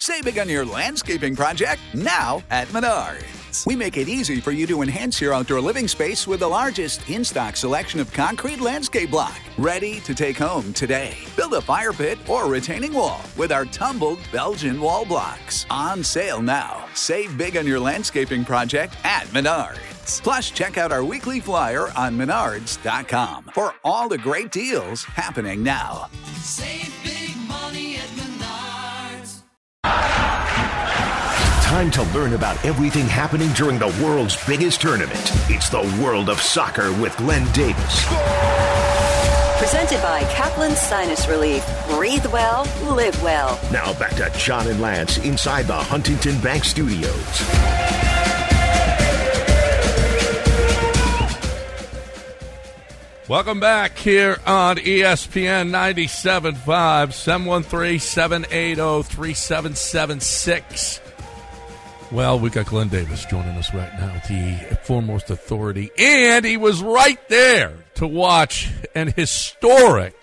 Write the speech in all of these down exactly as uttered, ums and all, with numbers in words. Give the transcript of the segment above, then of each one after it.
Save big on your landscaping project now at Menards. We make it easy for you to enhance your outdoor living space with the largest in-stock selection of concrete landscape block. Ready to take home today. Build a fire pit or retaining wall with our tumbled Belgian wall blocks. On sale now. Save big on your landscaping project at Menards. Plus, check out our weekly flyer on menards dot com for all the great deals happening now. Save big money at Menards. Time to learn about everything happening during the world's biggest tournament. It's the World of Soccer with Glenn Davis. Presented by Kaplan Sinus Relief. Breathe well, live well. Now back to John and Lance inside the Huntington Bank Studios. Welcome back here on E S P N ninety-seven point five, seven one three, seven eight zero, three seven seven six. Well, we got Glenn Davis joining us right now, the foremost authority, and he was right there to watch an historic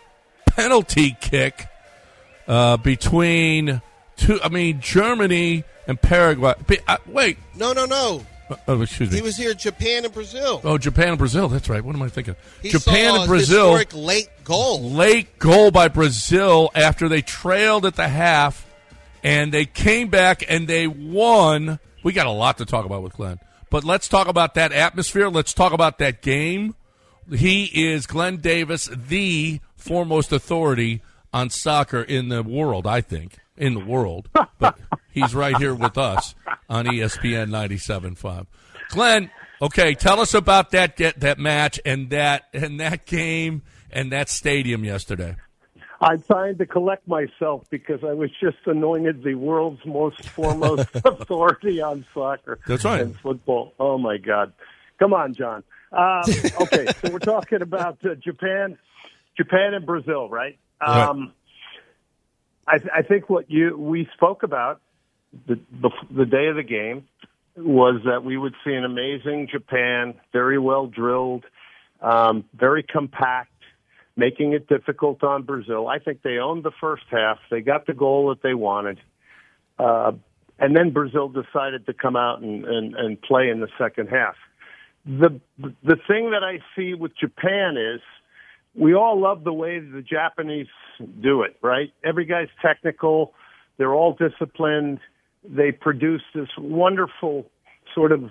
penalty kick uh, between two. I mean, Germany and Paraguay. Uh, wait, no, no, no. Oh, excuse me. He was here, Japan and Brazil. Oh, Japan and Brazil. That's right. What am I thinking? He Japan saw and Brazil. A historic late goal. Late goal by Brazil after they trailed at the half, and they came back and they won. We got a lot to talk about with Glenn, but let's talk about that atmosphere. Let's talk about that game. He is Glenn Davis, the foremost authority on soccer in the world, I think, in the world. But he's right here with us on E S P N ninety-seven point five. Glenn, okay, tell us about that get that match and that and that game and that stadium yesterday. I'm trying to collect myself because I was just anointed the world's most foremost authority on soccer. That's right. And football. Oh, my God. Come on, John. Um, okay, so we're talking about uh, Japan, Japan and Brazil, right? Um, right. I, I think what you we spoke about the, the the day of the game was that we would see an amazing Japan, very well drilled, um, very compact, making it difficult on Brazil. I think they owned the first half. They got the goal that they wanted. Uh, and then Brazil decided to come out and, and, and play in the second half. The the thing that I see with Japan is we all love the way the Japanese do it, right? Every guy's technical. They're all disciplined. They produce this wonderful sort of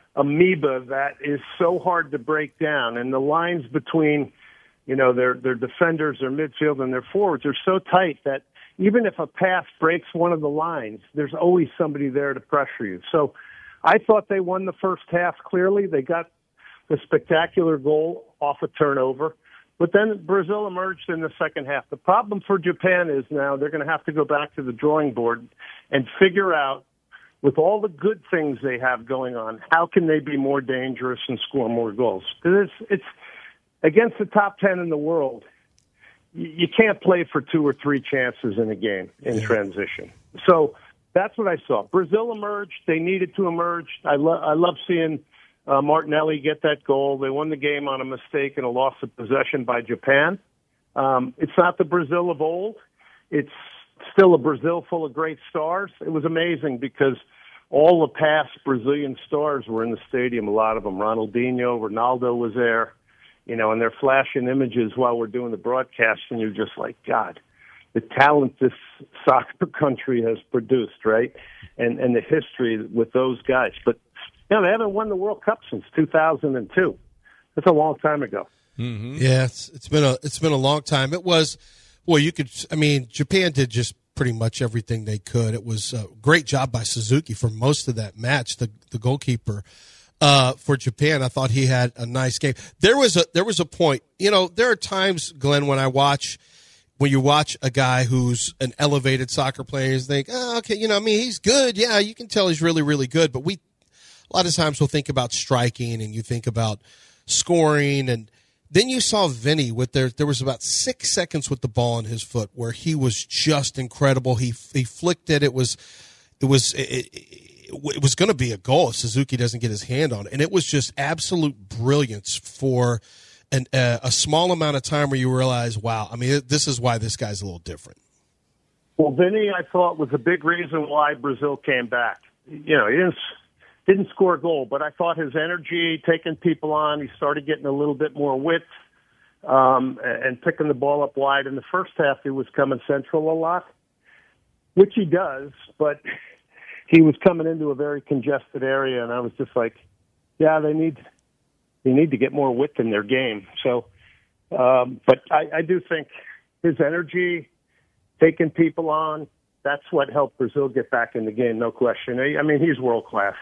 amoeba that is so hard to break down. And the lines between You know, their their defenders, their midfield, and their forwards are so tight that even if a pass breaks one of the lines, there's always somebody there to pressure you. So I thought they won the first half clearly. They got the spectacular goal off a turnover. But then Brazil emerged in the second half. The problem for Japan is now they're going to have to go back to the drawing board and figure out, with all the good things they have going on, how can they be more dangerous and score more goals? Because it's, it's against the top ten in the world, you can't play for two or three chances in a game in yeah. transition. So that's what I saw. Brazil emerged. They needed to emerge. I, lo- I love seeing uh, Martinelli get that goal. They won the game on a mistake and a loss of possession by Japan. Um, it's not the Brazil of old. It's still a Brazil full of great stars. It was amazing because all the past Brazilian stars were in the stadium, a lot of them. Ronaldinho, Ronaldo was there. You know, and they're flashing images while we're doing the broadcast, and you're just like, God, the talent this soccer country has produced, right? And and the history with those guys. But, you know, they haven't won the World Cup since two thousand two. That's a long time ago. Mm-hmm. Yeah, it's, it's been a it's been a long time. It was, well, you could, I mean, Japan did just pretty much everything they could. It was a great job by Suzuki for most of that match, the the goalkeeper. Uh, for Japan, I thought he had a nice game. There was a there was a point. You know, there are times, Glenn, when I watch when you watch a guy who's an elevated soccer player, you think, oh, okay, you know, I mean, he's good. Yeah, you can tell he's really, really good. But we a lot of times we'll think about striking and you think about scoring, and then you saw Vinny with there. There was about six seconds with the ball in his foot where he was just incredible. He he flicked it. It was it was. It, it, It was going to be a goal if Suzuki doesn't get his hand on it. And it was just absolute brilliance for an, uh, a small amount of time where you realize, wow, I mean, this is why this guy's a little different. Well, Vinny, I thought was a big reason why Brazil came back. You know, he didn't didn't score a goal, but I thought his energy, taking people on, he started getting a little bit more width um, and picking the ball up wide. In the first half, he was coming central a lot, which he does, but he was coming into a very congested area, and I was just like, yeah, they need they need to get more width in their game. So, um, but I, I do think his energy, taking people on, that's what helped Brazil get back in the game, no question. I mean, he's world class.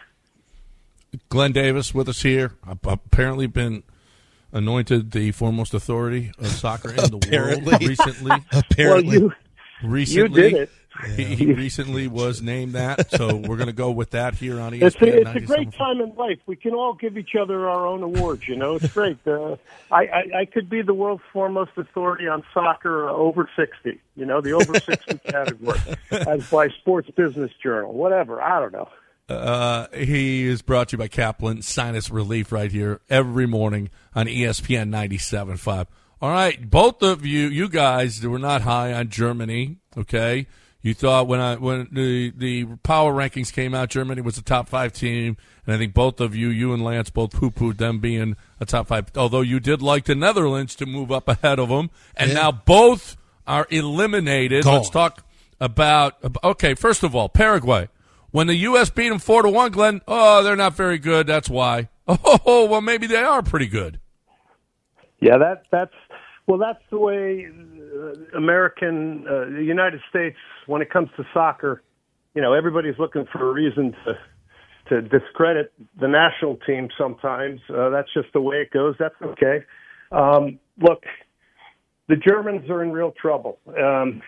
Glenn Davis with us here. Apparently been anointed the foremost authority of soccer in the world recently. Apparently. Well, you, recently, you did it. He, he recently was named that, so we're going to go with that here on E S It's P N. a, it's a great time in life. We can all give each other our own awards, you know. It's great. Uh, I, I, I could be the world's foremost authority on soccer uh, over sixty, you know, the over sixty category, as by Sports Business Journal, whatever. I don't know. Uh, he is brought to you by Kaplan Sinus Relief right here every morning on E S P N ninety-seven point five. All right, both of you, you guys were not high on Germany, okay? You thought when I when the the power rankings came out, Germany was a top five team, and I think both of you, you and Lance, both poo-pooed them being a top five. Although you did like the Netherlands to move up ahead of them, and yeah. now both are eliminated. Gone. Let's talk about. Okay, first of all, Paraguay. When the U S beat them four to one, Glenn, oh, they're not very good. That's why. Oh, well, maybe they are pretty good. Yeah, that that's well, that's the way uh, American, uh, the United States, when it comes to soccer, you know, everybody's looking for a reason to to discredit the national team. Sometimes uh, that's just the way it goes. That's okay. Um, look, the Germans are in real trouble. Um,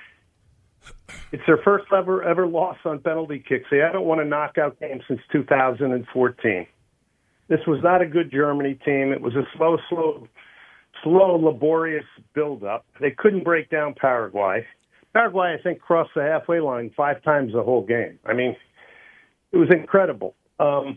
It's their first ever ever loss on penalty kicks. They haven't won a knockout game since two thousand fourteen. This was not a good Germany team. It was a slow, slow, slow, laborious build-up. They couldn't break down Paraguay. Paraguay, I think, crossed the halfway line five times the whole game. I mean, it was incredible. Um,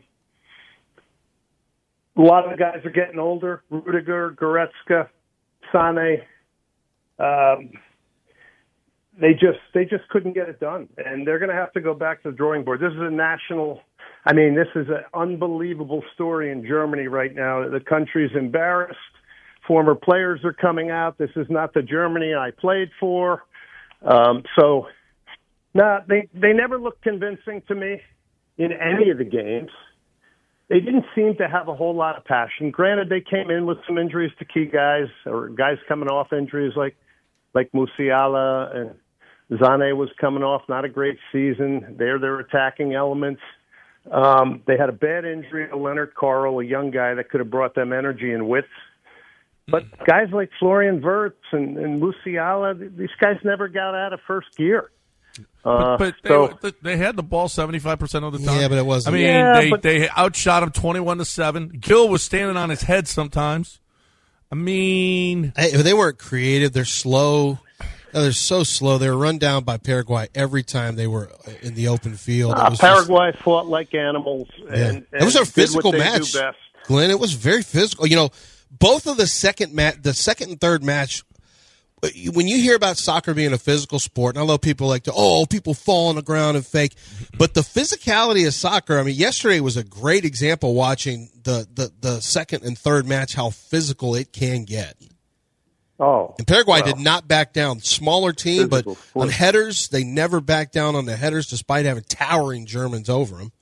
a lot of the guys are getting older. Rudiger, Goretzka, Sané. Um, They just they just couldn't get it done, and they're going to have to go back to the drawing board. This is a national, I mean, this is an unbelievable story in Germany right now. The country's embarrassed. Former players are coming out. This is not the Germany I played for. Um, so, nah, they they never looked convincing to me in any of the games. They didn't seem to have a whole lot of passion. Granted, they came in with some injuries to key guys, or guys coming off injuries like like Musiala and Sané was coming off, not a great season. They're their attacking elements. Um, they had a bad injury to Leonard Carl, a young guy that could have brought them energy and width. But guys like Florian Wirtz and, and Musiala, these guys never got out of first gear. Uh, but but so, they, they had the ball seventy-five percent of the time. Yeah, but it wasn't. I mean, Yeah, they, but- they outshot him twenty-one to seven. Gill was standing on his head sometimes. I mean, Hey, they weren't creative. They're slow. Oh, they're so slow. They were run down by Paraguay every time they were in the open field. It uh, was Paraguay fought like animals. just- yeah. And, and It was a did physical what they match, do best. Glenn. It was very physical. You know, both of the second match, the second and third match. When you hear about soccer being a physical sport, and I love people like to, oh, people fall on the ground and fake, but the physicality of soccer. I mean, yesterday was a great example watching the the, the second and third match how physical it can get. Oh, And Paraguay well, did not back down. Smaller team, but Physical sport. on headers, they never backed down on the headers despite having towering Germans over them.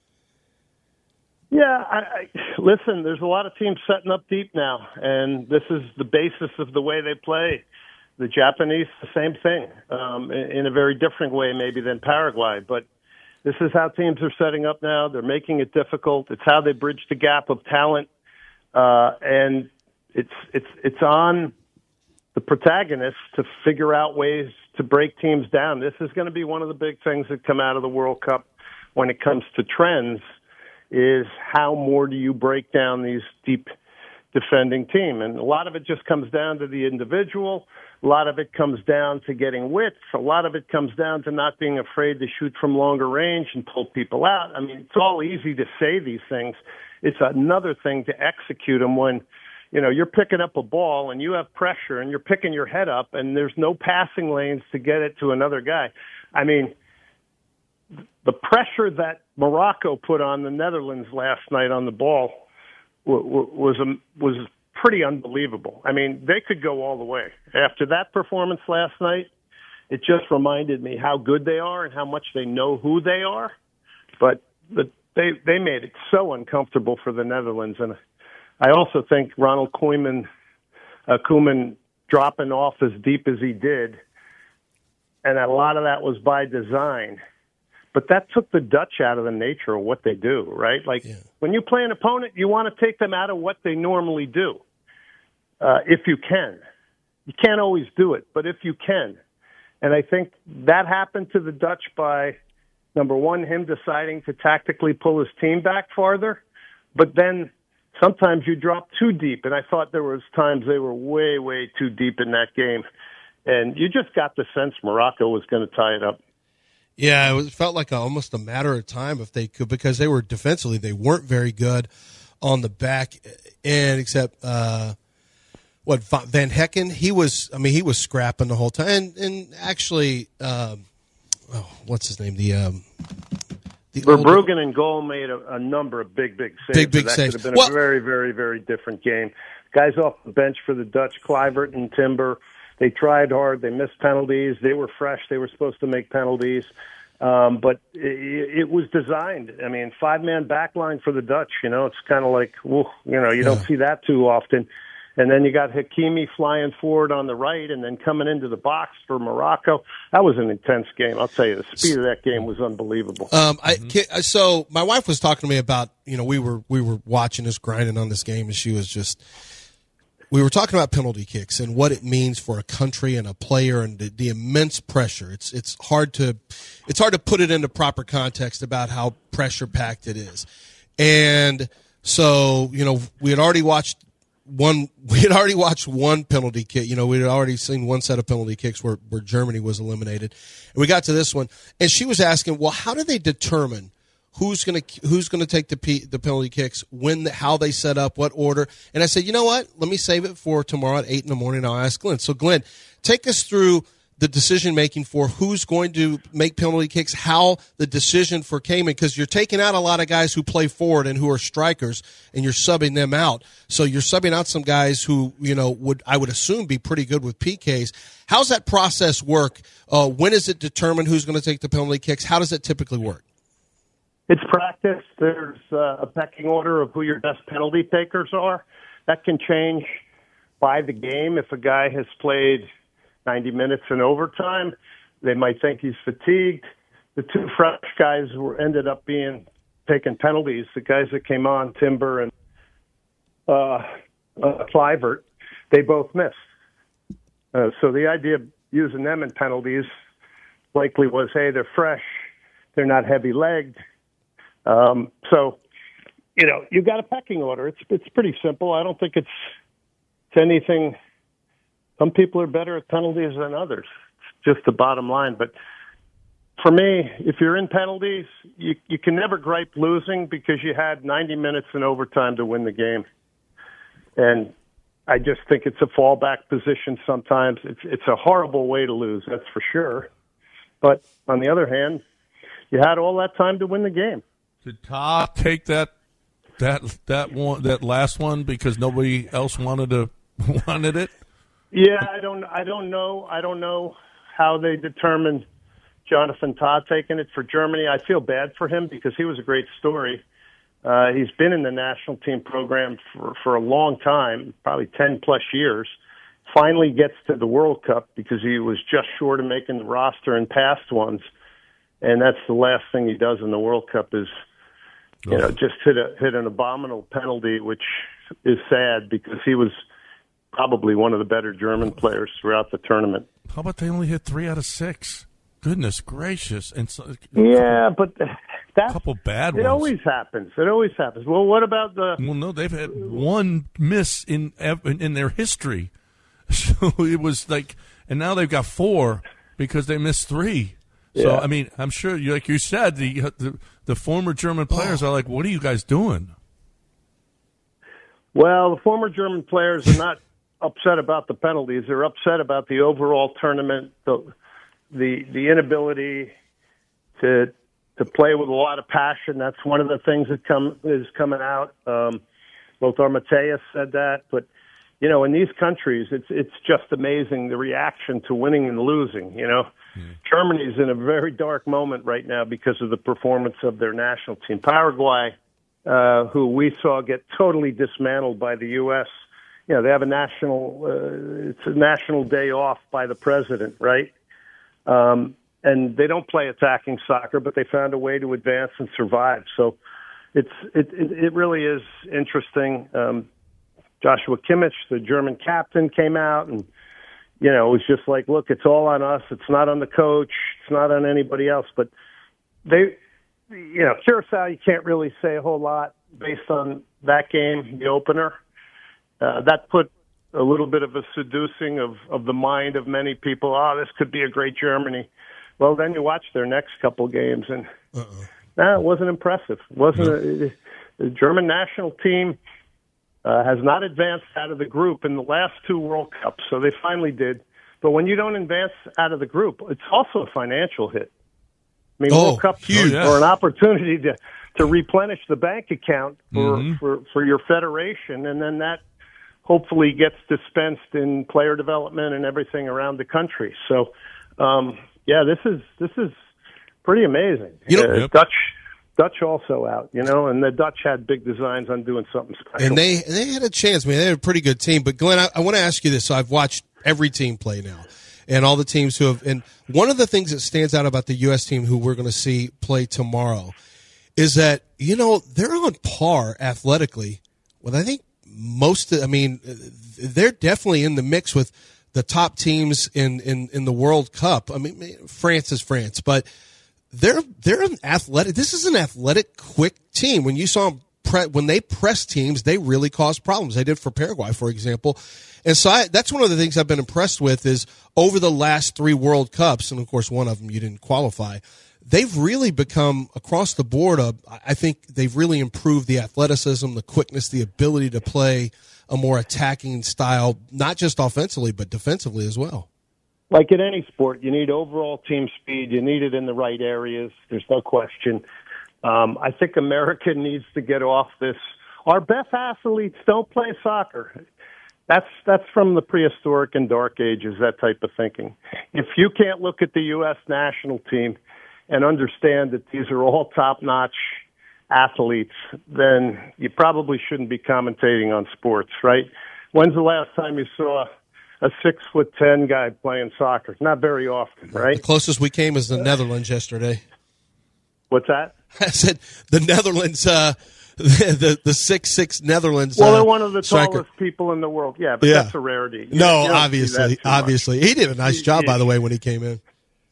Yeah, I, I, listen, there's a lot of teams setting up deep now, and this is the basis of the way they play. The Japanese, the same thing, um, in, in a very different way maybe than Paraguay, but this is how teams are setting up now. They're making it difficult. It's how they bridge the gap of talent, uh, and it's it's it's on the protagonists to figure out ways to break teams down. This is going to be one of the big things that come out of the World Cup when it comes to trends, is how more do you break down these deep defending team? And a lot of it just comes down to the individual. A lot of it comes down to getting width. A lot of it comes down to not being afraid to shoot from longer range and pull people out. I mean, it's all easy to say these things. It's another thing to execute them when, you know, you're picking up a ball and you have pressure and you're picking your head up and there's no passing lanes to get it to another guy. I mean, the pressure that Morocco put on the Netherlands last night on the ball w- w- was a, was pretty unbelievable. I mean, they could go all the way. After that performance last night, it just reminded me how good they are and how much they know who they are. But the, they they made it so uncomfortable for the Netherlands, and I also think Ronald Koeman, uh, Koeman dropping off as deep as he did, and a lot of that was by design. But that took the Dutch out of the nature of what they do, right? Like, yeah. When you play an opponent, you want to take them out of what they normally do, uh, if you can. You can't always do it, but if you can. And I think that happened to the Dutch by, number one, him deciding to tactically pull his team back farther, but then sometimes you drop too deep, and I thought there was times they were way, way too deep in that game. And you just got the sense Morocco was going to tie it up. Yeah, it was, felt like a, almost a matter of time if they could, because they were defensively, they weren't very good on the back end, except uh, what Van Hecken. He was, I mean, he was scrapping the whole time, and, and actually, um, oh, what's his name? The um, the Verbruggen in goal made a, a number of big, big saves. Big, big that saves. Could have been well, a very, very, very different game. Guys off the bench for the Dutch, Kluivert and Timber. They tried hard. They missed penalties. They were fresh. They were supposed to make penalties. Um, but it, it was designed. I mean, five-man back line for the Dutch, you know, it's kind of like, woo, you know, you yeah. don't see that too often. And then you got Hakimi flying forward on the right and then coming into the box for Morocco. That was an intense game. I'll tell you, the speed of that game was unbelievable. Um, I, so my wife was talking to me about, you know, we were we were watching this, grinding on this game, and she was just – we were talking about penalty kicks and what it means for a country and a player and the, the immense pressure. It's it's hard to it's hard to put it into proper context about how pressure packed it is. And so, you know, we had already watched one we had already watched one penalty kick. You know, we had already seen one set of penalty kicks where, where Germany was eliminated. And we got to this one, and she was asking, well, how do they determine Who's going to who's going to take the P, the penalty kicks? When, the, how they set up, what order? And I said, you know what? Let me save it for tomorrow at eight in the morning. I'll ask Glenn. So, Glenn, take us through the decision making for who's going to make penalty kicks. How the decision for Koeman, because you're taking out a lot of guys who play forward and who are strikers, and you're subbing them out. So you're subbing out some guys who, you know, would I would assume be pretty good with P Ks. How's that process work? Uh, when is it determined who's going to take the penalty kicks? How does it typically work? It's practice. There's uh, a pecking order of who your best penalty takers are. That can change by the game. If a guy has played ninety minutes in overtime, they might think he's fatigued. The two fresh guys were ended up being taking penalties. The guys that came on, Timber and uh, uh, Kluivert, they both missed. Uh, so the idea of using them in penalties likely was, hey, they're fresh, they're not heavy-legged. Um, so, you know, you got a pecking order. It's it's pretty simple. I don't think it's, it's anything. Some people are better at penalties than others. It's just the bottom line. But for me, if you're in penalties, you you can never gripe losing because you had ninety minutes in overtime to win the game. And I just think it's a fallback position sometimes. It's it's a horrible way to lose, that's for sure. But on the other hand, you had all that time to win the game. Did Todd take that that that one that last one because nobody else wanted to wanted it? Yeah, I don't I don't know. I don't know how they determined Jonathan Todd taking it for Germany. I feel bad for him because he was a great story. Uh, he's been in the national team program for, for a long time, probably ten plus years. Finally gets to the World Cup because he was just short of making the roster in past ones. And that's the last thing he does in the World Cup is, you know, just hit a hit an abominable penalty, which is sad because he was probably one of the better German players throughout the tournament. How about they only hit three out of six? Goodness gracious! And so, yeah, but that's a couple bad it ones. It always happens. It always happens. Well, what about the? Well, no, they've had one miss in in their history, so it was like, and now they've got four because they missed three. So, yeah. I mean, I'm sure, like you said, the, the the former German players are like, what are you guys doing? Well, the former German players are not upset about the penalties. They're upset about the overall tournament, the, the the inability to to play with a lot of passion. That's one of the things that come is coming out. Um, Lothar Matthäus said that, but you know, in these countries, it's it's just amazing the reaction to winning and losing. You know, mm. Germany's in a very dark moment right now because of the performance of their national team. Paraguay, uh, who we saw get totally dismantled by the U S. You know, they have a national uh, it's a national day off by the president, right? Um, and they don't play attacking soccer, but they found a way to advance and survive. So it's it it, it really is interesting. Um, Joshua Kimmich, the German captain, came out and, you know, it was just like, look, it's all on us. It's not on the coach. It's not on anybody else. But they, you know, Curacao, you can't really say a whole lot based on that game, the opener. Uh, that put a little bit of a seducing of, of the mind of many people. Oh, this could be a great Germany. Well, then you watch their next couple games, and uh nah, it wasn't impressive. It wasn't a, the German national team uh, has not advanced out of the group in the last two World Cups, so they finally did. But when you don't advance out of the group, it's also a financial hit. I mean, oh, World Cups huge. are an opportunity to, to replenish the bank account for, Mm-hmm. for, for your federation, and then that hopefully gets dispensed in player development and everything around the country. So, um, yeah, this is this is pretty amazing. You know, uh, yep. Dutch Dutch also out, you know, and the Dutch had big designs on doing something special. And they they had a chance. I mean, they had a pretty good team. But Glenn, I, I want to ask you this. So I've watched every team play now, and all the teams who have. And one of the things that stands out about the U S team, who we're going to see play tomorrow, is that, you know, they're on par athletically with, I think, most. I mean, they're definitely in the mix with the top teams in, in, in the World Cup. I mean, France is France, but they're they're an athletic. This is an athletic, quick team. When you saw them pre, when they press teams, they really cause problems. They did for Paraguay, for example. And so I, that's one of the things I've been impressed with is over the last three World Cups, and of course one of them you didn't qualify. They've really become across the board. A, I think they've really improved the athleticism, the quickness, the ability to play a more attacking style, not just offensively, but defensively as well. Like in any sport, you need overall team speed. You need it in the right areas. There's no question. Um, I think America needs to get off this. Our best athletes don't play soccer. That's that's from the prehistoric and dark ages, that type of thinking. If you can't look at the U S national team and understand that these are all top-notch athletes, then you probably shouldn't be commentating on sports, right? When's the last time you saw a six foot ten guy playing soccer? Not very often, right? The closest we came is the Netherlands yesterday. What's that? I said the Netherlands, uh, the, the the six six Netherlands. Well, uh, they're one of the striker. tallest people in the world. Yeah, but Yeah. that's a rarity. You- No, you don't see obviously, that too much. obviously, he did a nice job, by the way, when he came in.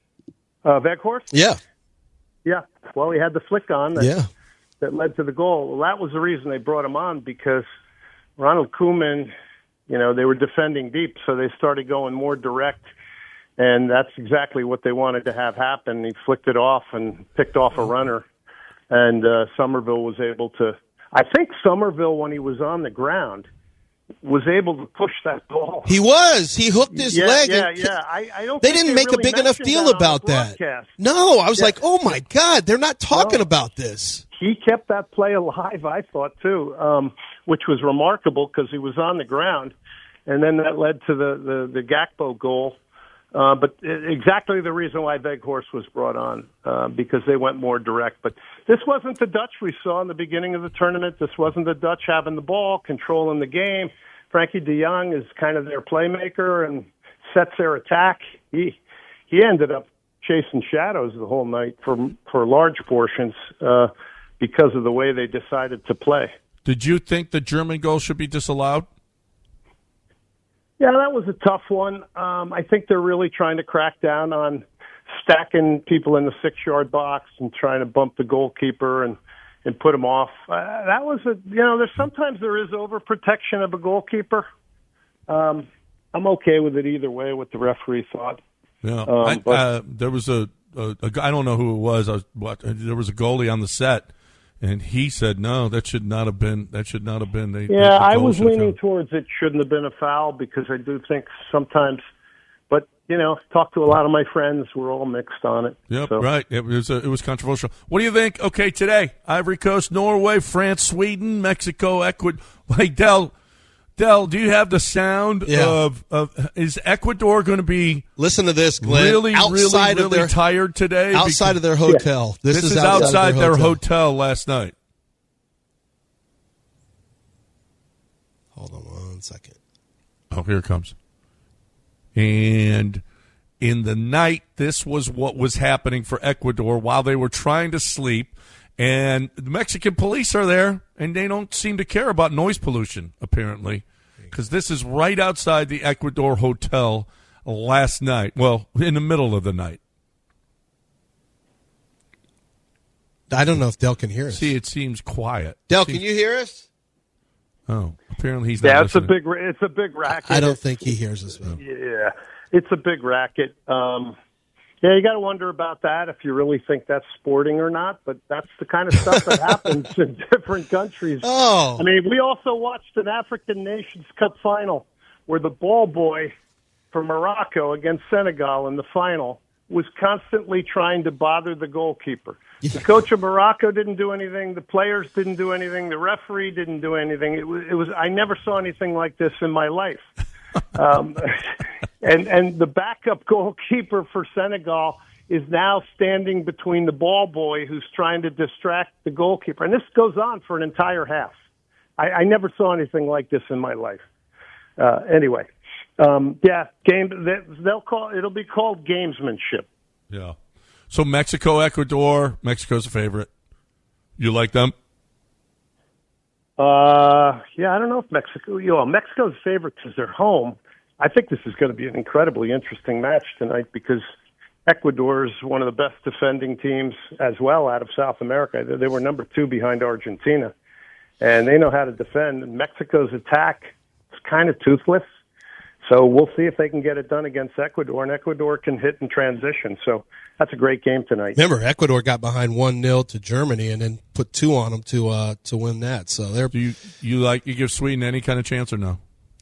Uh, Weghorst? Yeah, Yeah. Well, he had the flick on that, yeah. that led to the goal. Well, that was the reason they brought him on, because Ronald Koeman, you know, they were defending deep, so they started going more direct, and that's exactly what they wanted to have happen. He flicked it off and picked off a runner, and uh, Somerville was able to. I think Somerville, when he was on the ground, was able to push that ball. He was. He hooked his yeah, leg. Yeah, and yeah. I, I don't They think didn't make really a big enough mentioned deal that on about the that. broadcast. No, I was Yeah. like, oh my God, they're not talking No. about this. He kept that play alive, I thought, too, um, which was remarkable because he was on the ground. And then that led to the, the, the Gakpo goal. Uh, but exactly the reason why Weghorst was brought on, uh, because they went more direct. But this wasn't the Dutch we saw in the beginning of the tournament. This wasn't the Dutch having the ball, controlling the game. Frankie de Jong is kind of their playmaker and sets their attack. He he ended up chasing shadows the whole night for for large portions uh, because of the way they decided to play. Did you think the German goal should be disallowed? Yeah, that was a tough one. Um, I think they're really trying to crack down on stacking people in the six-yard box and trying to bump the goalkeeper and, and put him off. Uh, that was a, you know, there's sometimes there is overprotection of a goalkeeper. Um, I'm okay with it either way, what the referee thought. Yeah, Um, I, but- uh, there was a, a, a guy, I don't know who it was. I was what, there was a goalie on the set, and he said no, that should not have been. That should not have been. They, Yeah, the I goal was should have leaning come. towards it shouldn't have been a foul because I do think sometimes But, you know, talked to a lot of my friends. We're all mixed on it. Yep, so. right. It was uh, it was controversial. What do you think? Okay, today, Ivory Coast, Norway, France, Sweden, Mexico, Ecuador. Like, Del, Del, do you have the sound Yeah. of, of – is Ecuador going to be Listen to this, Glenn. really, outside really, of really their, tired today? outside Because of their hotel. This, this is, is outside of their hotel. hotel last night. Hold on one second. Oh, here it comes. And in the night, this was what was happening for Ecuador while they were trying to sleep. And the Mexican police are there, and they don't seem to care about noise pollution, apparently, because this is right outside the Ecuador hotel last night. Well, in the middle of the night. I don't know if Del can hear us. See, it seems quiet. Del, Seems- can you hear us? Oh, apparently he's not Yeah, it's a listening. big, ra- it's a big racket. I don't think he hears us, man. Yeah, it's a big racket. Um, yeah, you got to wonder about that if you really think that's sporting or not. But that's the kind of stuff that happens in different countries. Oh. I mean, we also watched an African Nations Cup final where the ball boy for Morocco against Senegal in the final was constantly trying to bother the goalkeeper. The coach of Morocco didn't do anything. The players didn't do anything. The referee didn't do anything. It was, it was I never saw anything like this in my life. Um, and and the backup goalkeeper for Senegal is now standing between the ball boy who's trying to distract the goalkeeper. And this goes on for an entire half. I, I never saw anything like this in my life. Uh, anyway, um, yeah, game. They'll call it'll be called gamesmanship. Yeah. So Mexico, Ecuador. Mexico's a favorite. You like them? Uh, yeah, I don't know if Mexico. You know, Mexico's favorite because they're home. I think this is going to be an incredibly interesting match tonight because Ecuador is one of the best defending teams as well out of South America. They, they were number two behind Argentina, and they know how to defend. And Mexico's attack is kind of toothless. So we'll see if they can get it done against Ecuador, and Ecuador can hit in transition. So that's a great game tonight. Remember, Ecuador got behind one nil to Germany and then put two on them to uh, to win that. So they're Do you you like you give Sweden any kind of chance or no?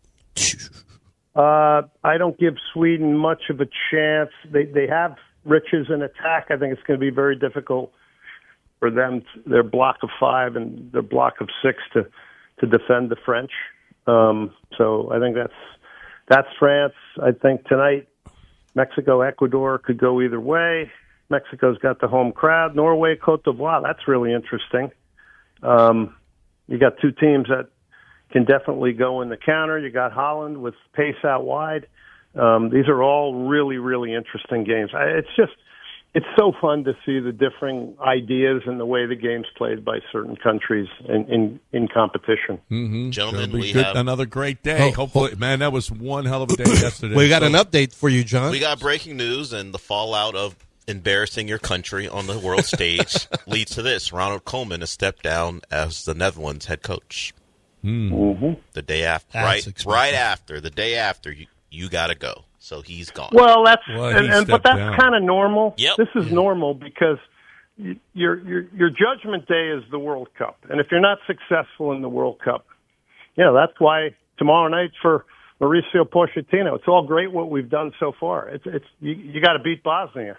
Uh, I don't give Sweden much of a chance. They they have riches in attack. I think it's going to be very difficult for them, their block of five and their block of six, to to defend the French. Um, so I think that's that's France. I think tonight, Mexico, Ecuador could go either way. Mexico's got the home crowd. Norway, Cote d'Ivoire. That's really interesting. Um, you got two teams that can definitely go in the counter. You got Holland with pace out wide. Um, these are all really, really interesting games. I, it's just, it's so fun to see the differing ideas and the way the game's played by certain countries in, in, in competition. Mm-hmm. Gentlemen, It'll be we good, have- another great day. Oh, Hopefully, man, that was one hell of a day yesterday. we got So- an update for you, John. We got breaking news, and the fallout of embarrassing your country on the world stage leads to this. Ronald Koeman has stepped down as the Netherlands head coach. Mm-hmm. The day after, That's right, expected. right after, the day after, you, you got to go. So he's gone. Well, that's Well, and, he and but stepped that's down. kind of normal. Yep. This is normal because y- your your your judgment day is the World Cup, and if you're not successful in the World Cup, you know that's why tomorrow night for Mauricio Pochettino, it's all great what we've done so far. It's it's you, you got to beat Bosnia,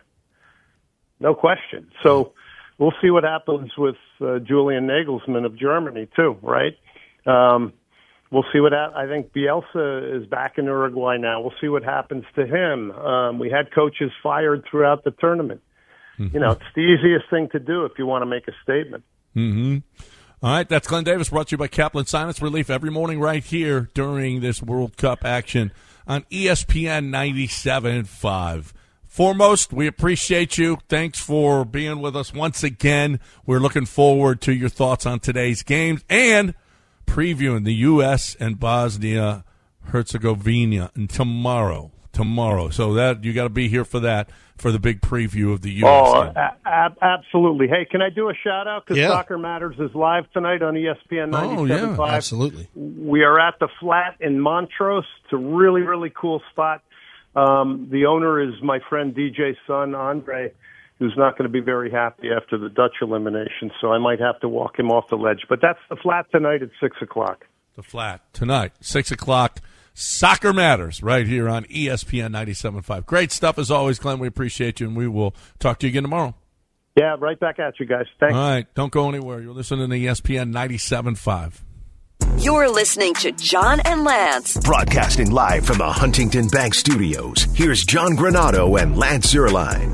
no question. So we'll see what happens with uh, Julian Nagelsmann of Germany too, right? Um, We'll see what ha- I think Bielsa is back in Uruguay now. We'll see what happens to him. Um, we had coaches fired throughout the tournament. Mm-hmm. You know, it's the easiest thing to do if you want to make a statement. Mm-hmm. All right, that's Glenn Davis, brought to you by Kaplan Sinus Relief every morning right here during this World Cup action on E S P N ninety-seven point five. Foremost, we appreciate you. Thanks for being with us once again. We're looking forward to your thoughts on today's games and previewing the U S and Bosnia Herzegovina and tomorrow. Tomorrow. So that you got to be here for that, for the big preview of the U S Oh, game. a- a- absolutely. Hey, can I do a shout-out? Because Yeah. Soccer Matters is live tonight on E S P N Oh, ninety-seven point yeah, five. Absolutely. We are at the Flat in Montrose. It's a really, really cool spot. Um, the owner is my friend D J's son, Andre, who's not going to be very happy after the Dutch elimination, so I might have to walk him off the ledge. But that's the Flat tonight at six o'clock. The Flat tonight, six o'clock, Soccer Matters right here on E S P N ninety-seven point five. Great stuff as always, Glenn. We appreciate you, and we will talk to you again tomorrow. Yeah, right back at you guys. Thanks. All right, don't go anywhere. You're listening to E S P N ninety-seven point five. You're listening to John and Lance. Broadcasting live from the Huntington Bank Studios, here's John Granado and Lance Zierlein.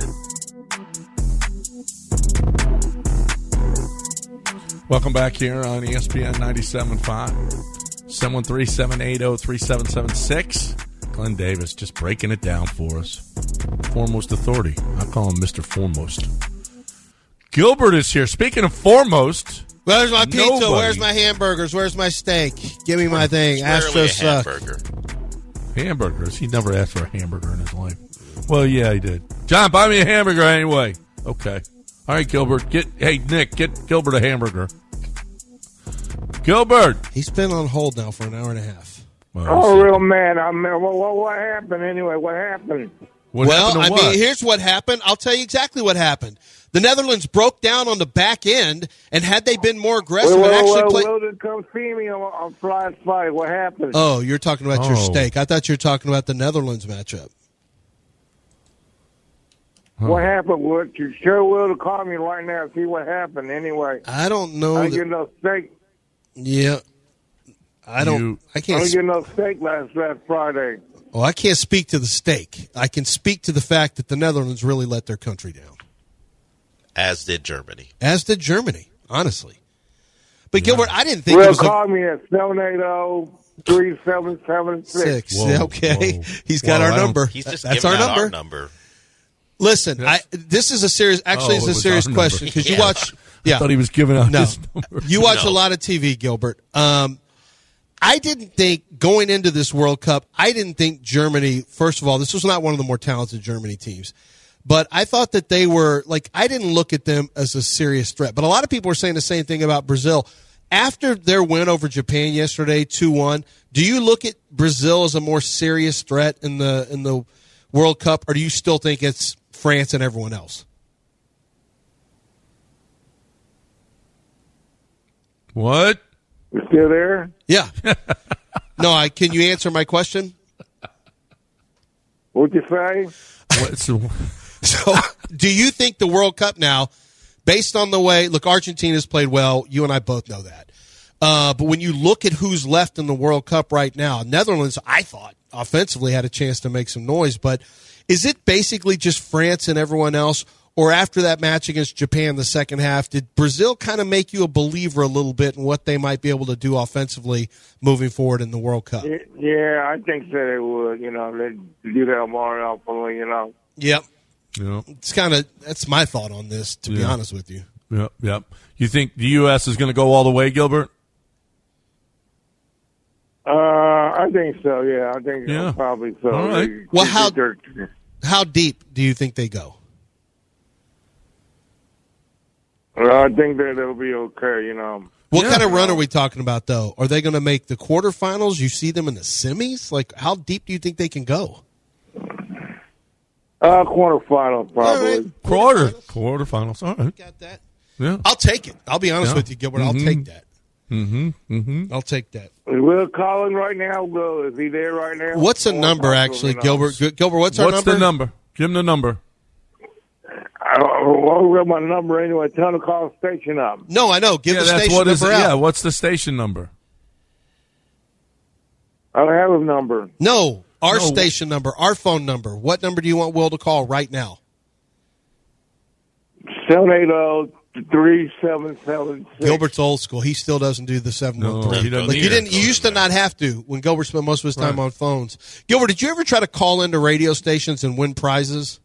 Welcome back here on E S P N ninety-seven point five. seven one three, seven eight zero, three seven seven six. Glenn Davis just breaking it down for us. Foremost authority. I call him Mister Foremost. Gilbert is here. Speaking of foremost, where's my pizza? nobody. Where's my hamburgers? Where's my steak? Give me my thing. Astros suck. Hamburger. Hamburgers. He never asked for a hamburger in his life. Well, yeah, he did. John, buy me a hamburger anyway. Okay. All right, Gilbert. Get hey Nick, get Gilbert a hamburger. Gilbert. He's been on hold now for an hour and a half. Well, Oh, real man. I mean, what, what, what happened anyway? What happened? what well, happened to I what? mean, here's what happened. I'll tell you exactly what happened. The Netherlands broke down on the back end, and had they been more aggressive Well, and actually well, played. well, Wilden, come see me on, on Friday. Friday. What happened? Oh, you're talking about your Oh. steak. I thought you were talking about the Netherlands matchup. What happened? What you sure will to call me right now? See what happened anyway. I don't know. I didn't that- get no steak. yeah, I don't. You- I I can't. didn't sp- get no steak last last Friday. Oh, I can't speak to the steak. I can speak to the fact that the Netherlands really let their country down, As did Germany. as did Germany. Honestly, but Gilbert, I didn't think it Will was a call me at seven eight zero three seven seven six. six. Whoa, okay, whoa. he's got Whoa, our I don't- number. He's just That's giving our out number. our number. Listen, I, this is a serious. Actually, Oh, it's it a was serious our number. question because you Yeah. watch. Yeah, I thought he was giving out no, his number. you watch No. a lot of T V, Gilbert. Um, I didn't think going into this World Cup, I didn't think Germany. First of all, this was not one of the more talented Germany teams, but I thought that they were like I didn't look at them as a serious threat. But a lot of people were saying the same thing about Brazil after their win over Japan yesterday, two one. Do you look at Brazil as a more serious threat in the in the World Cup, or do you still think it's France and everyone else? What? You still there? Yeah. No, I can you answer my question? What'd you say? What? So, So, do you think the World Cup now, based on the way, look, Argentina's played well. You and I both know that. Uh, but when you look at who's left in the World Cup right now, Netherlands, I thought, offensively had a chance to make some noise. But is it basically just France and everyone else? Or after that match against Japan the second half, did Brazil kind of make you a believer a little bit in what they might be able to do offensively moving forward in the World Cup? Yeah, I think so they would. You know, they do that more often. You know. Yep. yeah, It's kind of, that's my thought on this, to be Yeah. honest with you. yep, yep. You think the U S is going to go all the way, Gilbert? Uh, I think so. Yeah, I think Yeah. probably so. All right. They- Well, how- they're- How deep do you think they go? Well, I think that it'll be okay. You know. What Yeah. kind of run are we talking about, though? Are they going to make the quarterfinals? You see them in the semis? Like, how deep do you think they can go? Uh, quarterfinal probably. All right. Quarter. Quarterfinals. All right. Got that? Yeah. I'll take it. I'll be honest Yeah. with you, Gilbert. I'll Mhm. take that. Mm-hmm. Mm-hmm. I'll take that. Is Will calling right now? Will, is he there right now? What's the I wanna number, talk to him, actually, you know. Gilbert? G- Gilbert, what's our What's number? the number? Give him the number. I don't read my number anyway. Tell him to call the station up. No, I know. Give yeah, the that's station what is number it. out. Yeah, what's the station number? I don't have his number. No, our No. station number, our phone number. What number do you want Will to call right now? seven eight zero three seven seven six. Gilbert's old school. He still doesn't do the seven one No, three. he doesn't Like you either. didn't. You used to not have to when Gilbert spent most of his time Right. on phones. Gilbert, did you ever try to call into radio stations and win prizes?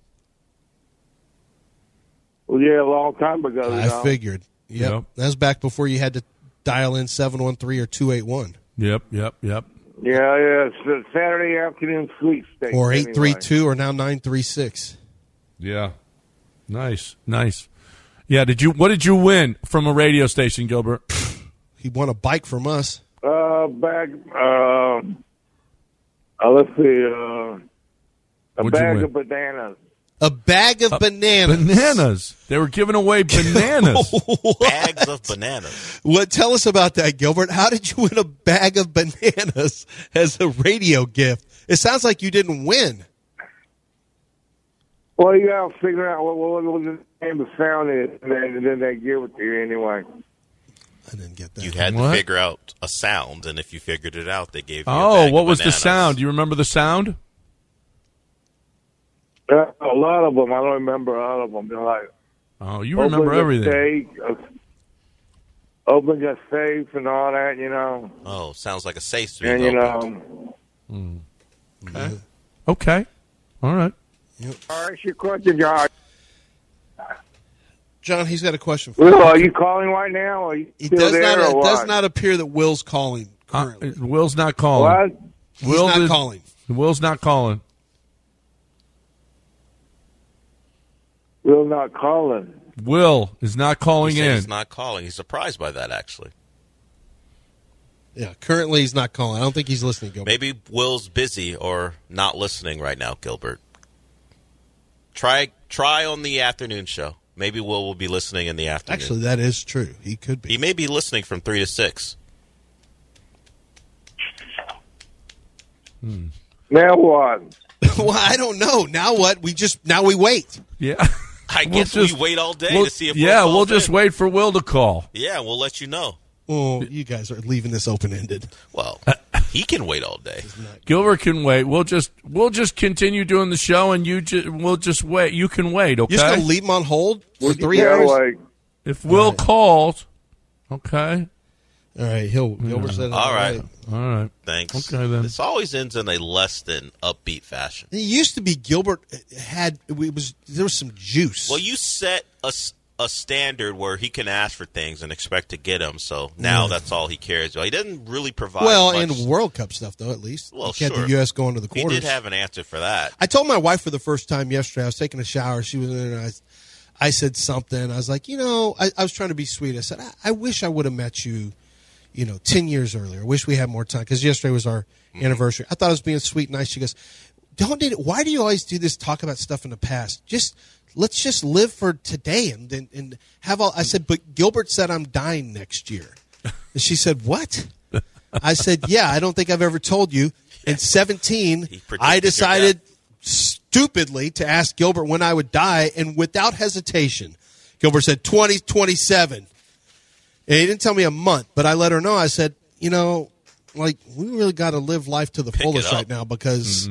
Well, yeah, a long time ago. You I know. figured. Yep. Yep. That was back before you had to dial in seven one three or two eight one Yep, yep, yep. Yeah, yeah. It's the Saturday afternoon sweepstakes. or eight three anyway. two or now nine three six. Yeah. Nice, nice. Yeah, did you? What did you win from a radio station, Gilbert? He won a bike from us. Uh, bag. Uh, uh, let's see. Uh, a What'd you bag win? of bananas. A bag of Uh, bananas. Bananas. They were giving away bananas. Bags of bananas. What? Tell us about that, Gilbert. How did you win a bag of bananas as a radio gift? It sounds like you didn't win. Well, you got to figure out what, what, what the name of the sound is, and then, and then they give it to you anyway. I didn't get that. You had What? to figure out a sound, and if you figured it out, they gave you a Oh, bag what of was the bananas. sound? Do you remember the sound? Uh, a lot of them. I don't remember all of them. They're like, Oh, you remember open the everything. safe, uh, open the safe and all that, you know. Oh, sounds like a safe to me. And, you though. know, Okay. Okay. All right. all right, your question, John. John, he's got a question for you. Will, are you calling right now? Or are you It still does there not. or It what? does not appear that Will's calling Uh, currently. Will's not calling. What? He's Will not did- calling. Will's not calling. Will not calling. Will is not calling He said in. he's not calling. He's surprised by that, actually. Yeah, currently he's not calling. I don't think he's listening, Gilbert. Maybe Will's busy or not listening right now, Gilbert. Try try on the afternoon show. Maybe Will will be listening in the afternoon. Actually, that is true. He could be. He may be listening from three to six. Now what? Well, I don't know. Now what? We just now we wait. Yeah. I We'll guess just- we wait all day We'll- to see if yeah, Will we'll calls just in. wait for Will to call. Yeah, we'll let you know. Oh, you guys are leaving this open ended. Well, he can wait all day. Gilbert can wait. We'll just we'll just continue doing the show, and you ju- we'll just wait. You can wait, okay? You're just gonna leave him on hold for three Yeah, hours. like, if Will Right. calls, okay. All right, he'll Gilbert said. All right. All right. Thanks. Okay, then. This always ends in a less than upbeat fashion. It used to be Gilbert had it was there was some juice. Well, you set a, s- a standard where he can ask for things and expect to get them, so now Yeah. that's all he cares about. He doesn't really provide well, much. in World Cup stuff though, at least. Well, you can't sure. the U S going to the He quarters. did have an answer for that. I told my wife for the first time yesterday. I was taking a shower. She was in there. And I, I said something. I was like, you know, I, I was trying to be sweet. I said, I, I wish I would have met you, you know, ten years earlier. I wish we had more time because yesterday was our Mm-hmm. anniversary. I thought I was being sweet and nice. She goes, "Don't need it. Why do you always do this? Talk about stuff in the past. Just let's just live for today and and, and have all." I said, "But Gilbert said I'm dying next year," and she said, "What?" I said, "Yeah, I don't think I've ever told you." In seventeen, He predicted I your decided death. stupidly to ask Gilbert when I would die, and without hesitation, Gilbert said twenty twenty-seven. And he didn't tell me a month, but I let her know. I said, you know, like, we really got to live life to the Pick fullest it up. right now because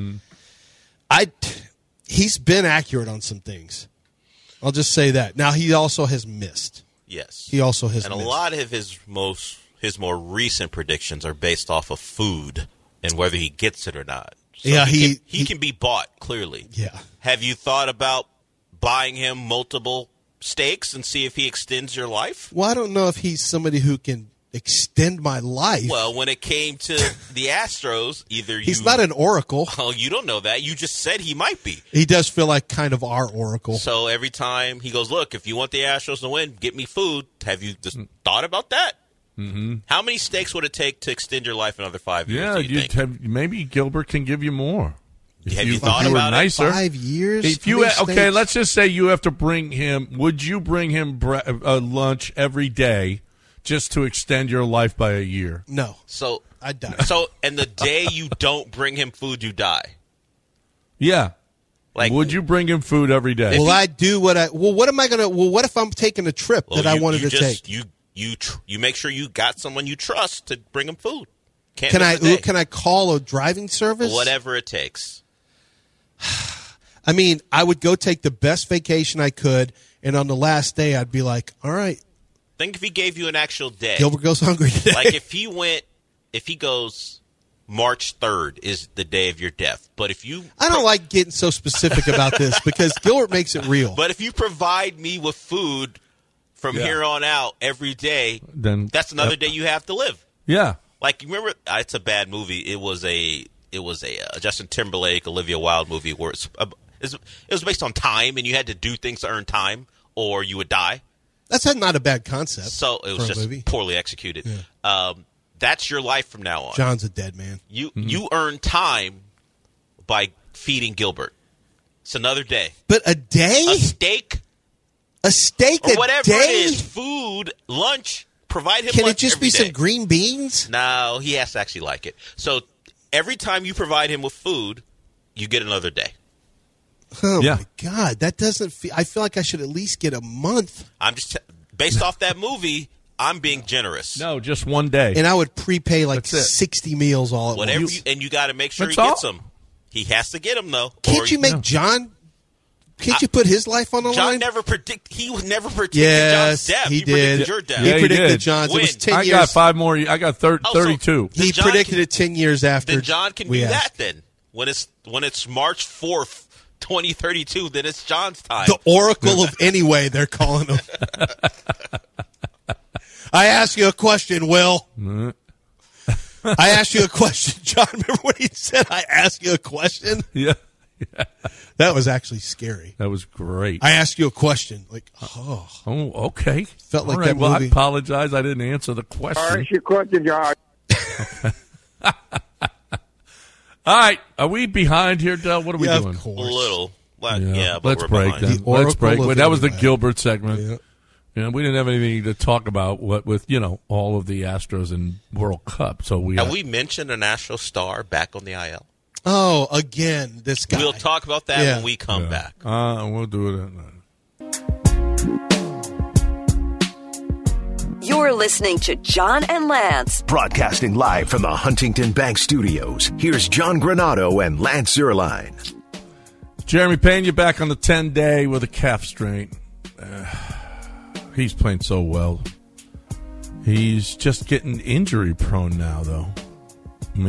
I, he's been accurate on some things. I'll just say that. Now, he also has missed. Yes. He also has and missed. a lot of his most his more recent predictions are based off of food and whether he gets it or not. So Yeah, he he- can, he, he- can be bought clearly. Yeah. Have you thought about buying him multiple steaks and see if he extends your life? Well, I don't know if he's somebody who can extend my life. Well, when it came to the Astros, either you he's not an oracle. Oh, you don't know that. You just said he might be. He does feel like kind of our oracle. So every time he goes, look, if you want the Astros to win, get me food. Have you just thought about that? Mm-hmm. How many steaks would it take to extend your life another five years? Yeah, do you you'd think? have, maybe Gilbert can give you more. If Have you if thought were about it? nicer. Five years? If How you many okay, steaks? let's just say you have to bring him. Would you bring him bre- uh, lunch every day just to extend your life by a year? No. So I'd die. So, and the day you don't bring him food, you die. Yeah. Like, Would you bring him food every day? Will I do what I? Well, what am I gonna? Well, what if I'm taking a trip well, that I you- wanted you to just, take? You you tr- you make sure you got someone you trust to bring him food. Can't Can miss I? a day. Can I call a driving service? Whatever it takes. I mean, I would go take the best vacation I could, and on the last day, I'd be like, "All right, Think if he gave you an actual day. Gilbert goes hungry today." Like if he went, if he goes, March third is the day of your death. But if you, I don't like getting so specific about this because Gilbert makes it real. but if you provide me with food from Yeah. here on out every day, Then that's another yep. day you have to live. Yeah. Like you remember, uh, it's a bad movie. It was a it was a uh, Justin Timberlake, Olivia Wilde movie where it's, uh, it's it was based on time, and you had to do things to earn time, or you would die. That's not a bad concept. So it for was a just movie. poorly executed. Um, that's your life from now on. John's a dead man. You you earn time by feeding Gilbert. It's another day. But a day? A steak? A steak or a whatever day? it is. Food, lunch. Provide him Can lunch it just every be day. some green beans? No, he has to actually like it. So every time you provide him with food, you get another day. Oh, Yeah. my God. That doesn't feel – I feel like I should at least get a month. I'm just – based off that movie, I'm being generous. No, just one day. And I would prepay like That's it. sixty meals all at Whatever once. you, and you got to make sure That's he gets all. them. He has to get them, though. Can't or you make No. John – can't you put his life on the John line? never predict. He was never predicted Yes, John's death. he He, predicted did. your death. He Yeah, he predicted did. John's. It was When? ten I years. got five more. I got thir- Oh, so- thirty-two. He Then John predicted can- it ten years after. Then John can we do asked. that. Then when it's when it's March fourth, twenty thirty-two, then it's John's time. The Oracle of Anyway, they're calling him. I ask you a question, Will. I asked you a question, John. Remember when he said, I asked you a question? Yeah. That was actually scary. That was great. I asked you a question. Like, oh. oh, okay. Felt like All right, that well, movie. I apologize. I didn't answer the All question. right, your question, John. All right. Are we behind here, Del? What are we Yeah, doing? of course. a little. Well, yeah. but Let's we're break behind. then. The Let's Oracle break. of Well, that was the Anyway. Gilbert segment. Yeah. You know, we didn't have anything to talk about what with, you know, all of the Astros and World Cup. So we Have we mentioned an Astro star back on the I L? Oh, again, this guy. We'll talk about that Yeah. when we come yeah. back. Uh, we'll do it. You're listening to John and Lance. Broadcasting live from the Huntington Bank Studios, here's John Granado and Lance Zierlein. Jeremy Pena back on the ten-day with a calf strain. Uh, he's playing so well. He's just getting injury-prone now, though. I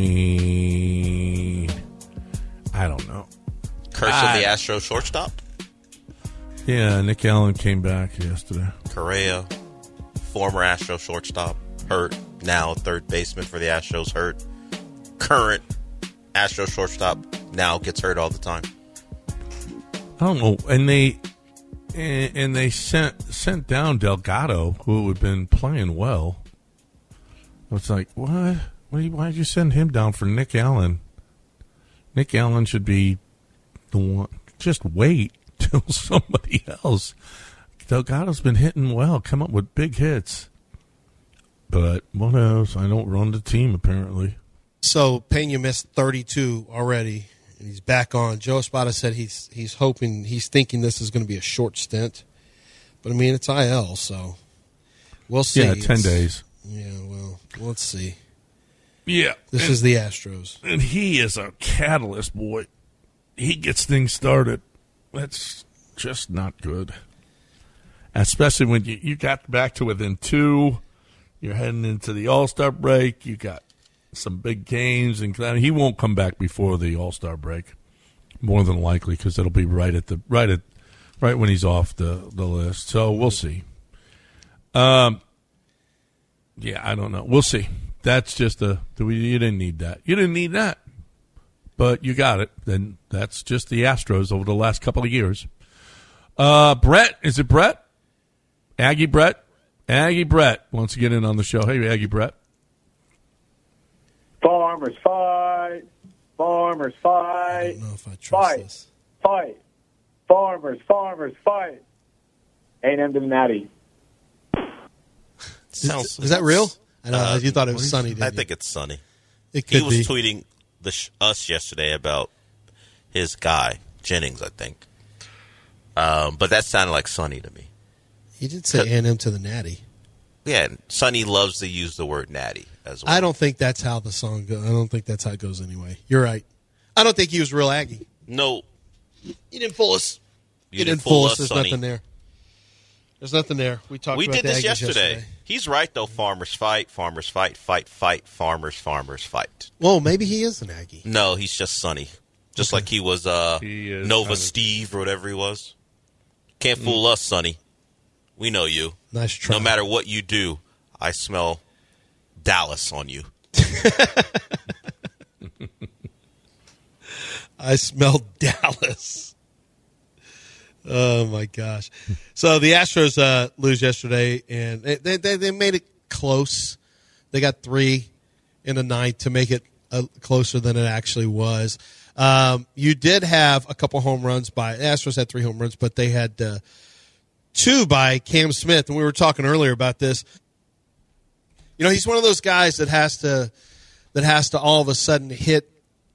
mean, I don't know. Curse I- of the Astro shortstop? Yeah, Nick Allen came back yesterday. Correa, former Astro shortstop, hurt. Now third baseman for the Astros, hurt. Current Astro shortstop now gets hurt all the time. I don't know, and they and, and they sent sent down Delgado, who had been playing well. It's like, what? Why why'd you send him down for Nick Allen? Nick Allen should be the one. Just wait till somebody else. Delgado's been hitting well, come up with big hits. But what else? I don't run the team, apparently. So Pena missed thirty-two already, and he's back on. Joe Espada said he's he's hoping, he's thinking this is going to be a short stint. But, I mean, it's I L, so we'll see. Yeah, ten It's- days. Yeah, well, let's see. Yeah. This and, is the Astros. and he is a catalyst, boy. He gets things started. That's just not good. Especially when you, you got back to within two. You're heading into the All-Star break. You got some big games, and he won't come back before the All-Star break, more than likely, because it'll be right at the right at right when he's off the, the list. So we'll see. Um, yeah, I don't know. We'll see. That's just a you didn't need that. You didn't need that, but you got it. Then that's just the Astros over the last couple of years. Uh, Brett, is it Brett? Aggie Brett? Aggie Brett wants to get in on the show. Hey, Aggie Brett. Farmers fight. Farmers I fight. don't know if I trust Fight. this. Fight. Farmers, farmers fight. A and M to the Natty. Sounds, Is that real? I know. Uh, you thought it was Sunny, didn't I you? think it's Sunny. It He could was be. tweeting the sh- us yesterday about his guy, Jennings, I think. Um, but that sounded like Sunny to me. He did say A and M to the Natty. Yeah, and Sonny loves to use the word natty as well. I don't think that's how the song goes. I don't think that's how it goes anyway. You're right. I don't think he was real Aggie. No. You didn't fool us. You, You, didn't didn't fool us, us. There's Sonny. nothing there. There's nothing there. We talked We about did the this Aggies yesterday. He's right, though. Farmers fight, farmers fight, fight, fight, farmers, farmers fight. Well, maybe he is an Aggie. No, he's just Sonny. Just like he was uh, He is Nova kind of- Steve or whatever he was. Can't fool us, Sonny. We know you. Nice try. No matter what you do, I smell Dallas on you. I smell Dallas. Oh my gosh! So the Astros uh, lose yesterday, and they, they they made it close. They got three in the ninth to make it uh, closer than it actually was. Um, you did have a couple home runs by the Astros had three home runs, but they had uh, two by Cam Smith, and we were talking earlier about this. You know, he's one of those guys that has to that has to all of a sudden hit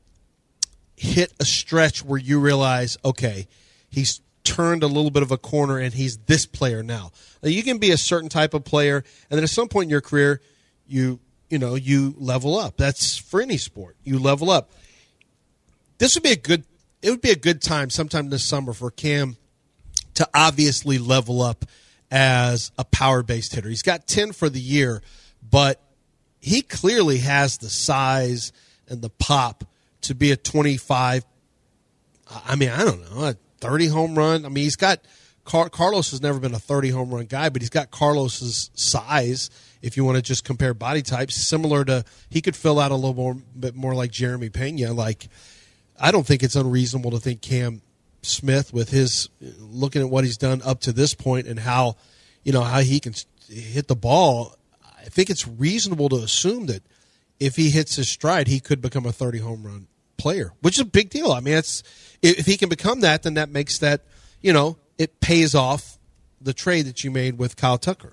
hit a stretch where you realize, okay, he's turned a little bit of a corner and he's this player now. Now, you can be a certain type of player, and then at some point in your career, you you know you level up. That's for any sport. You level up. This would be a good. It would be a good time sometime this summer for Cam to obviously level up as a power-based hitter. He's got ten for the year, but he clearly has the size and the pop to be a twenty-five. I mean, I don't know, a thirty home run. I mean, he's got Car- Carlos has never been a thirty home run guy, but he's got Carlos's size. If you want to just compare body types, similar to he could fill out a little more, bit more like Jeremy Pena. Like, I don't think it's unreasonable to think Cam Smith, with his looking at what he's done up to this point and how, you know, how he can hit the ball. I think it's reasonable to assume that if he hits his stride, he could become a thirty home run player, which is a big deal. I mean, it's if he can become that, then that makes that, you know, it pays off the trade that you made with Kyle Tucker.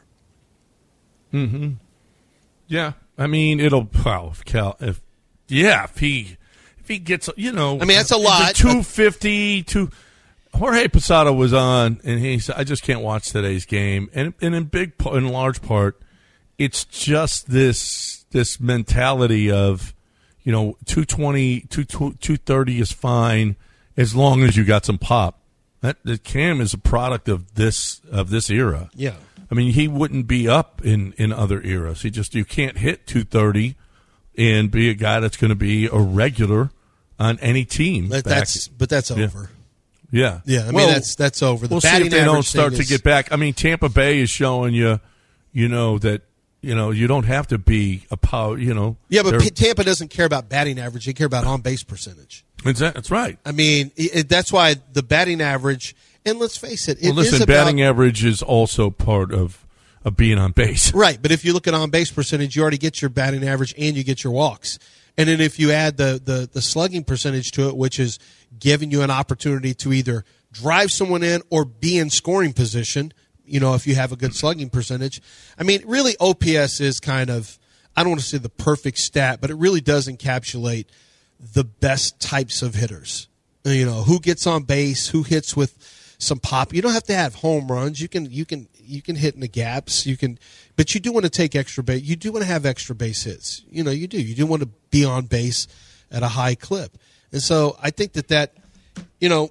Mm-hmm. Yeah, I mean, it'll. Well, if Cal, if yeah, if he if he gets, you know, I mean, that's a lot. Two fifty, two. Jorge Posada was on, and he said, "I just can't watch today's game," and and in big, in large part, it's just this this mentality of, you know, two twenty, two thirty is fine as long as you got some pop. That, that Cam is a product of this of this era. Yeah. I mean, he wouldn't be up in, in other eras. He just you can't hit two thirty and be a guy that's going to be a regular on any team. But back. that's but that's Yeah. over. Yeah, Yeah, I mean well, that's that's over. The we'll see batting if they don't average start thing to is- get back. I mean, Tampa Bay is showing you, you know, that you know you don't have to be a power. You know, Yeah, but they're- P- Tampa doesn't care about batting average. They care about on base percentage. That's, that's right. I mean, it, that's why the batting average. And let's face it, it Well, listen, is about, batting average is also part of of being on base. right. But if you look at on base percentage, you already get your batting average and you get your walks. And then if you add the, the, the slugging percentage to it, which is giving you an opportunity to either drive someone in or be in scoring position, you know, if you have a good slugging percentage. I mean, really, O P S is kind of, I don't want to say the perfect stat, but it really does encapsulate the best types of hitters. You know, who gets on base, who hits with some pop. You don't have to have home runs. You can you can you can hit in the gaps. You can, but you do want to take extra base. You do want to have extra base hits. You know, you do. You do want to be on base at a high clip. And so I think that that, you know,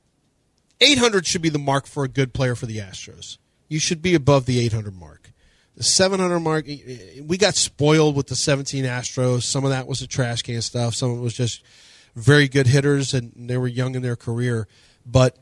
eight hundred should be the mark for a good player for the Astros. You should be above the eight hundred mark. The seven hundred mark, we got spoiled with the seventeen Astros. Some of that was the trash can stuff. Some of it was just very good hitters, and they were young in their career. But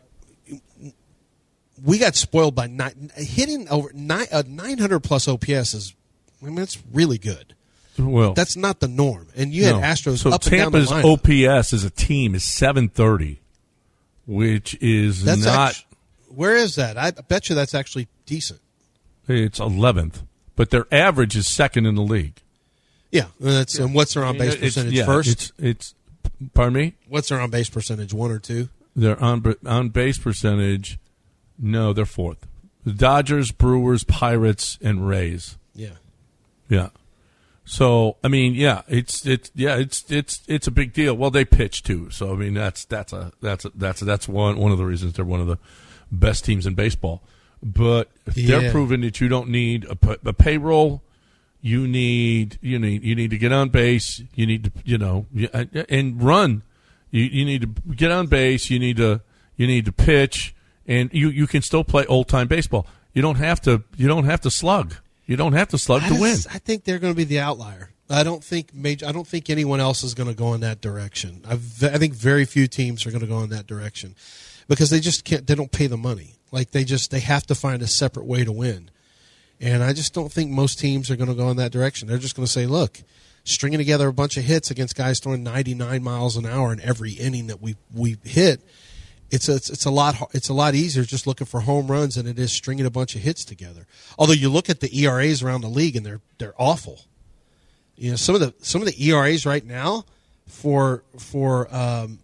we got spoiled by nine, hitting over nine, uh, nine hundred plus O P S is, I mean, it's really good. Well, That's not the norm. And you had no. Astros so up and down the Tampa's line. O P S as a team is seven thirty, which is That's not. actu- where is that? I bet you that's actually decent. It's eleventh, but their average is second in the league. Yeah. That's, and what's their on base It's- percentage yeah, first? It's it's. Pardon me. What's their on base percentage? One or two? Their on on base percentage. No, they're fourth. The Dodgers, Brewers, Pirates, and Rays. Yeah. Yeah. So I mean, yeah, it's it's yeah, it's it's it's a big deal. Well, they pitch too, so I mean that's that's a that's a, that's a, that's one one of the reasons they're one of the best teams in baseball. But Yeah. they're proving that you don't need a, pa- a payroll. You need you need you need to get on base. You need to you know y- and run. You you need to get on base. You need to you need to pitch, and you, you can still play old time baseball. You don't have to you don't have to slug. You don't have to slug I to win. just- I think they're going to be the outlier. I don't think major. I don't think anyone else is going to go in that direction. I, I think very few teams are going to go in that direction because they just can't. They don't pay the money. Like they just they have to find a separate way to win. And I just don't think most teams are going to go in that direction. They're just going to say, look, stringing together a bunch of hits against guys throwing ninety-nine miles an hour in every inning that we we hit. It's a, it's, it's a lot it's a lot easier just looking for home runs than it is stringing a bunch of hits together. Although you look at the E R As around the league and they're they're awful. You know, some of the some of the E R As right now for for um,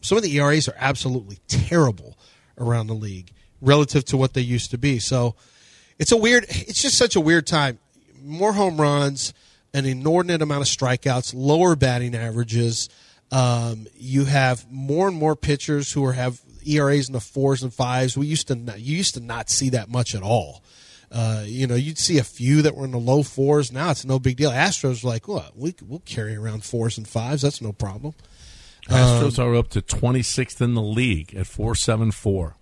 some of the E R As are absolutely terrible around the league relative to what they used to be. So it's a weird, it's just such a weird time. More home runs, an inordinate amount of strikeouts, lower batting averages. Um, you have more and more pitchers who are have E R As in the fours and fives. We used to not, you used to not see that much at all. Uh, you know, you'd see a few that were in the low fours. Now it's no big deal. Astros are like, well, we we'll carry around fours and fives. That's no problem. Astros Um, are up to twenty-sixth in the league at four seven four.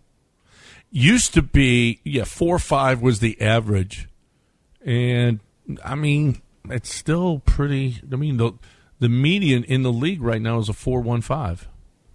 Used to be, yeah, four five was the average, and I mean, it's still pretty. I mean, the the median in the league right now is a four one five.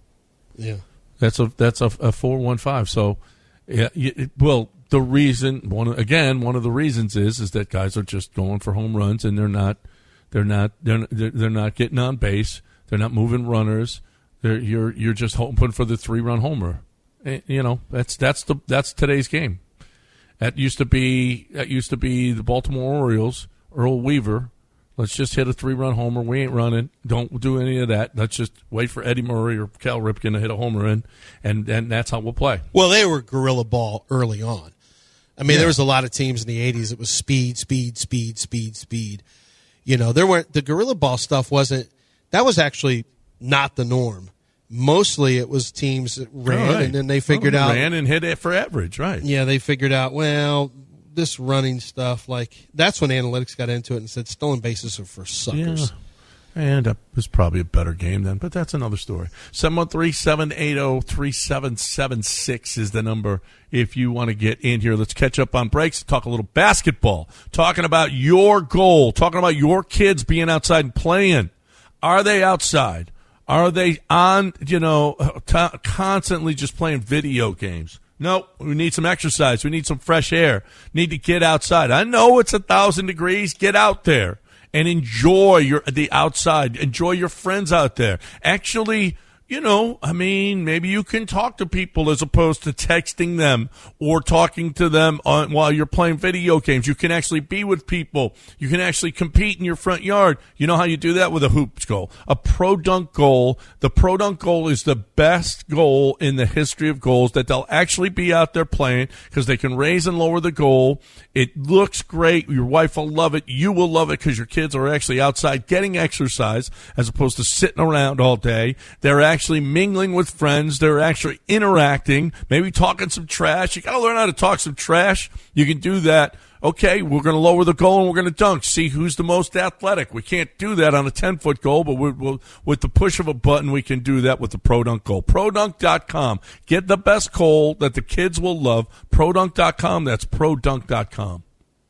Yeah, that's a that's a, a four one five. So, yeah, it, well, the reason one again one of the reasons is is that guys are just going for home runs and they're not they're not they're they're, they're not getting on base. They're not moving runners. They're, you're you're just hoping for the three run homer. And, you know, that's that's the that's today's game. That used to be that used to be the Baltimore Orioles. Earl Weaver. Let's just hit a three run homer. We ain't running. Don't do any of that. Let's just wait for Eddie Murray or Cal Ripken to hit a homer in, and and that's how we'll play. Well, they were guerrilla ball early on. I mean, Yeah. there was a lot of teams in the eighties. It was speed, speed, speed, speed, speed. You know, there weren't the guerrilla ball stuff wasn't. That was actually not the norm. Mostly, it was teams that ran, All right. and then they figured Well, out ran and hit it for average, right? Yeah, they figured out, well, this running stuff, like, that's when analytics got into it and said stolen bases are for suckers. Yeah. And it was probably a better game then, but that's another story. seven one three, seven eight zero, three seven seven six is the number if you want to get in here. Let's catch up on breaks, talk a little basketball, talking about your goal, talking about your kids being outside and playing. Are they outside? Are they on, you know, t- constantly just playing video games? Nope. We need some exercise. We need some fresh air. Need to get outside. I know it's a thousand degrees. Get out there and enjoy your the outside. Enjoy your friends out there. Actually, you know, I mean, maybe you can talk to people as opposed to texting them or talking to them on, while you're playing video games. You can actually be with people. You can actually compete in your front yard. You know how you do that? With a hoops goal. A Pro Dunk goal. The Pro Dunk goal is the best goal in the history of goals that they'll actually be out there playing because they can raise and lower the goal. It looks great. Your wife will love it. You will love it because your kids are actually outside getting exercise as opposed to sitting around all day. They're actually actually mingling with friends. They're actually interacting, maybe talking some trash. You got to learn how to talk some trash. You can do that. Okay, we're going to lower the goal and we're going to dunk. See who's the most athletic. We can't do that on a ten-foot goal, but we're, we're, with the push of a button, we can do that with the Pro Dunk goal. Pro Dunk dot com. Get the best goal that the kids will love. Pro Dunk dot com. That's Pro Dunk dot com.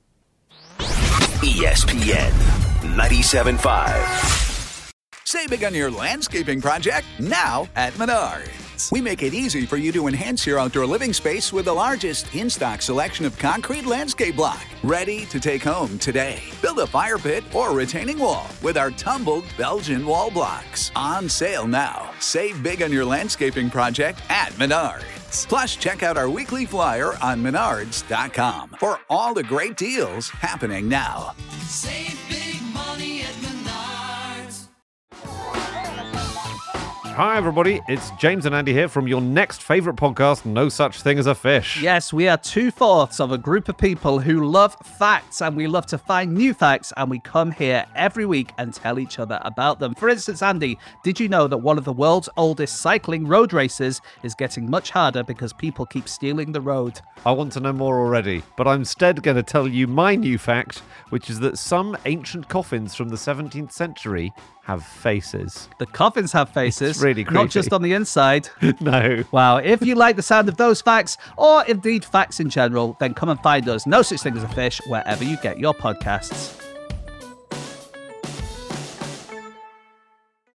E S P N ninety-seven point five. Save big on your landscaping project now at Menards. We make it easy for you to enhance your outdoor living space with the largest in-stock selection of concrete landscape block. Ready to take home today. Build a fire pit or retaining wall with our tumbled Belgian wall blocks. On sale now. Save big on your landscaping project at Menards. Plus, check out our weekly flyer on Menards dot com for all the great deals happening now. Save big money at Menards. Hi, everybody. It's James and Andy here from your next favourite podcast, No Such Thing as a Fish. Yes, we are two-fourths of a group of people who love facts, and we love to find new facts, and we come here every week and tell each other about them. For instance, Andy, did you know that one of the world's oldest cycling road races is getting much harder because people keep stealing the road? I want to know more already, but I'm instead going to tell you my new fact, which is that some ancient coffins from the seventeenth century have faces. The coffins have faces. It's really creepy. Not just on the inside. No. Wow. If you like the sound of those facts, or indeed facts in general, then come and find us, No Such Thing as a Fish, wherever you get your podcasts.